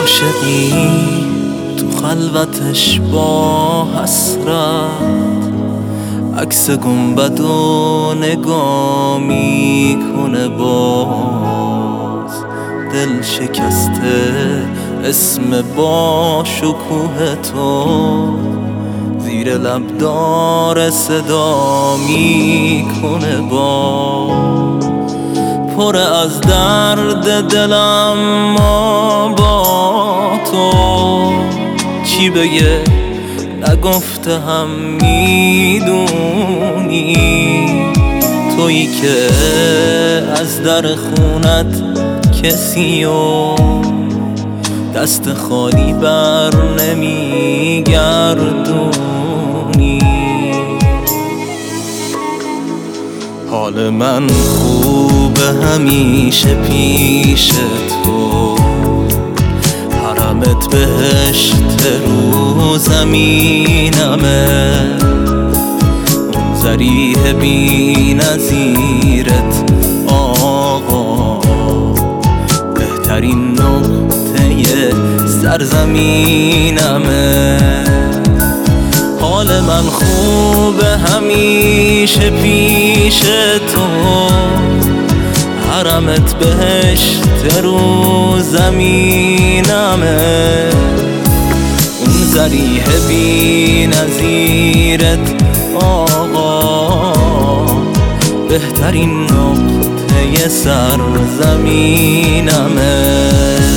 عاشقی تو خلوتش با حسرت عکس گنبد و نگاه میکنه، باز دل شکسته اسم با شکوه تو زیر لب داره صدا میکنه، باز پر از درد دلم ما با تو چی بگه نگفته هم میدونی، تویی که از در خونت کسی و دست خالی بر نمیگردونی. حال من خوبه همیشه پیش تو، حرمت بهشت رو زمینمه، اون ذریح بی نظیرت آقا بهترین نقطه سرزمینمه. حال من خوبه همیشه پیش تو، حرمت بهشت رو زمینمه، اون ذریح بی نظیرت آقا بهترین نقطه سرزمینمه.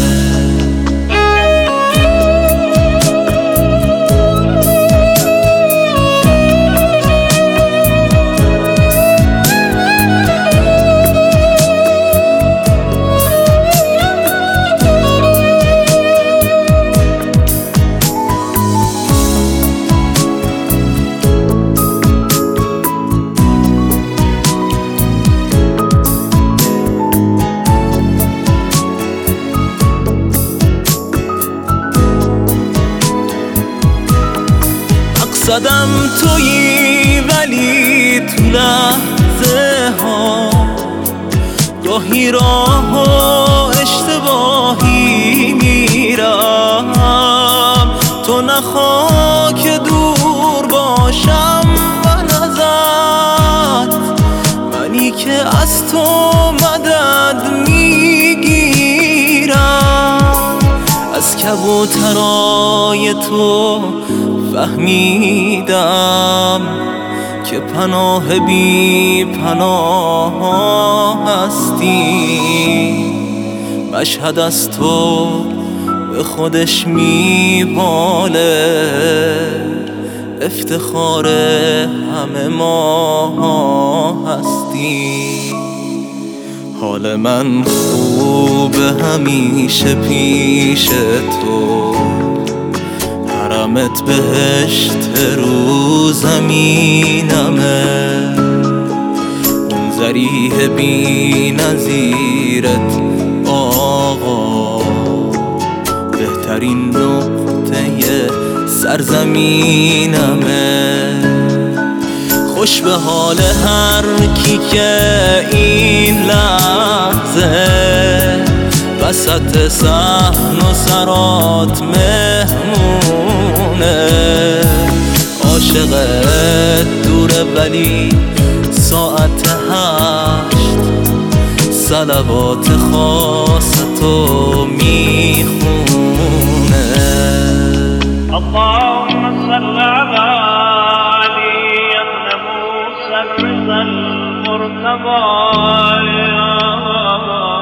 مقصدم تویی ولی تو لحظه ها گاهی راه و اشتباهی میرم، تو نخواه که دور باشم من ازت، منی که از تو مدد میگیرم، از کبوترای تو فهمیدم که پناه بی پناه هستی، مشهد از تو به خودش میباله، افتخار همه ما هستی. حال من خوبه همیشه پیش تو، حرمت بهشت رو زمینمه، اون ذریح بی نظیرت آقا بهترین نقطه سرزمینمه. خوش به حال هر کی که این لحظه وسط صحن و سرات مهمونه، عاشقت دوره ولی ساعت 8 صلوات خاصتو میخونه. اللهم صل على علي ابن موسى الرضا المرتضى.